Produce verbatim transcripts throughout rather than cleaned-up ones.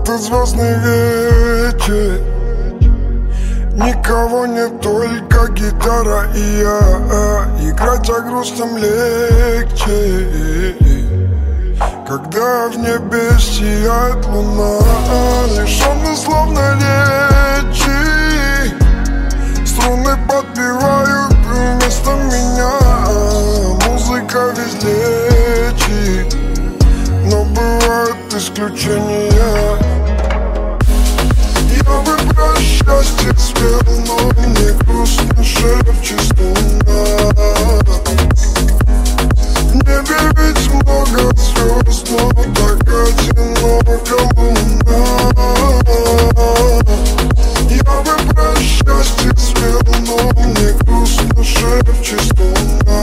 этот звездный вечер. Никого нет, только гитара и я. Играть о грустном легче, когда в небе сияет луна. Лишённый словно речи, струны подпевают вместо меня. Музыка везде лечит, но бывают исключения. Я бы про счастье спел, но мне грустно шепчет луна. В небе ведь много звезд, но так одинока луна. Я бы про счастье спел, но мне грустно шепчет луна.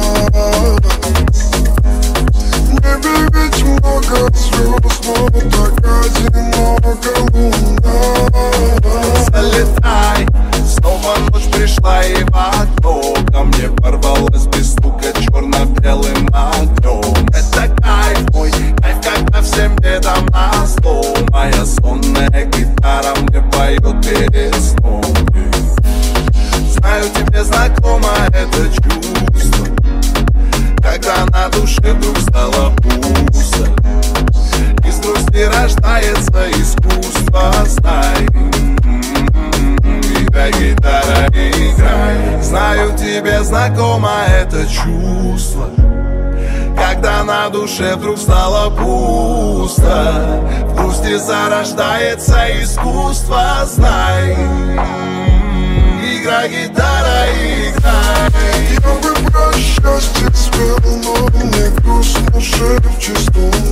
В небе ведь много звезд, но так одинока луна. Залетай, снова ночь пришла и в окно ко мне ворвалась без стука черно-белым огнем. Это кайф мой, кайф, когда всем бедам назло. Моя сонная гитара мне поет перед сном. Знаю, тебе знакомо это чувство, когда на душе вдруг стало пусто. Из грусти рождается искусство, знай. Играй, гитара, играй. Знаю, тебе знакомо это чувство, когда на душе вдруг стало пусто. В грусти зарождается искусство, знай. Играй, гитара, играй. Я бы про счастье спел, но мне грустно шепчет луна.